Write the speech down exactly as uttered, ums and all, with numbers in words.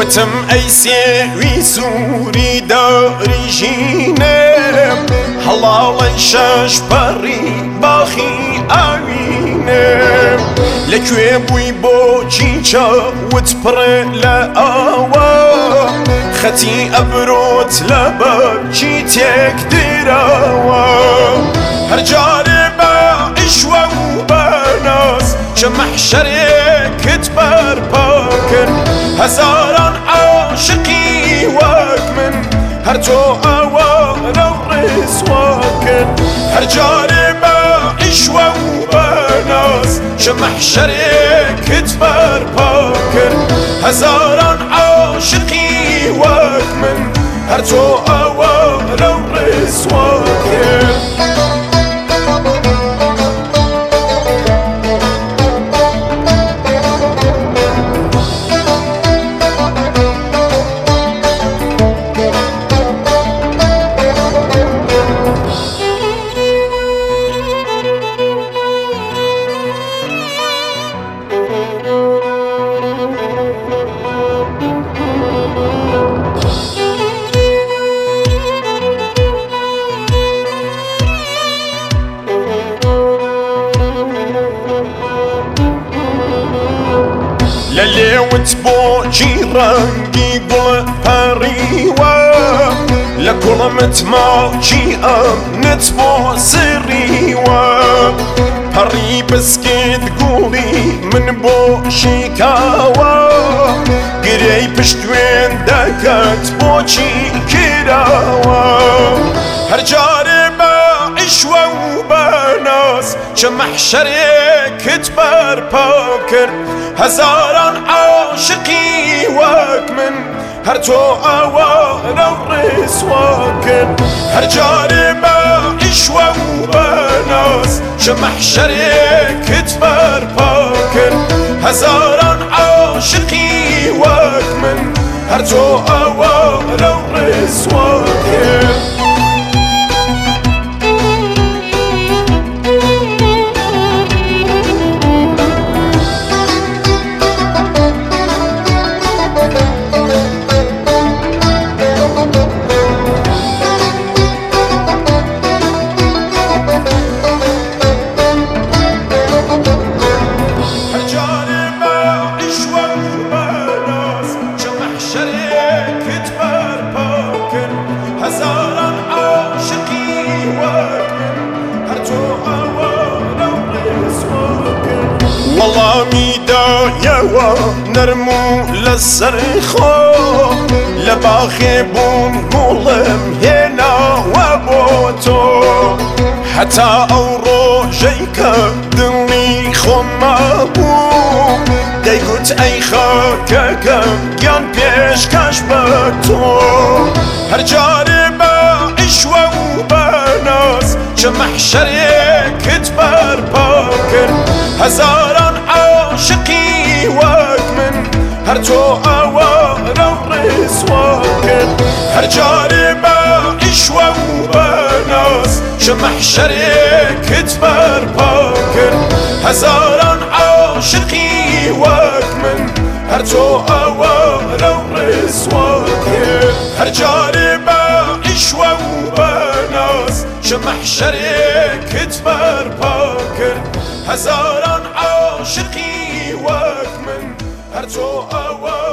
وتم أي سيوي سوري داري جينم حلال شاش بري باخي آوينم لكوي بوي بو جيجا وتبر لآوا خطي أبروت لباب جيتك دراوا هرجالي ما إشوا وبناس جمح شريك تبر باكر هزاران عاشقي واكمن هرتو أوانا ورسواكن هرجالي ما إشوا وبناس جمح شريك تبر باكر هزاران عاشقي واكمن هرتو أوانا ورسواكن لليوت بو جيرانجي قول بريوا لكل متما جي امنت بو سريوا بري بسكت قولي من بو شيكاوا قري بشتوين دكت بو جي كراوا هرجاري ما عشوا وبناس جمح شريك تبر باكر هزاران عاشقي واكمن هرتو أوانا ورسواكن هرجالي ما إشوا وبناس جمح شريك تبر باكر هزاران عاشقي واكمن هرتو أوانا ورسواكن والله ميدا يوا نرمو للسرخو لباخي بوم قولم هنا وبوتو حتى أورو جيكا دلي خمابو دايقوت أي خاكاكا يان بيش كاشبتو هرجالي ما إشوا وبناس جمح شريك تبر باكر هزاران عاشقي واكمن هرتو أوانا ورسواكن هرجالي ما إشوا وبناس جمح شريك تبر باكر هزاران عاشقي واكمن هرتو أوانا ورسواكن هرجالي ما إشوا وبناس جمح شريك تبر باكر هزاران عاشقي واكمن هرتو أوانا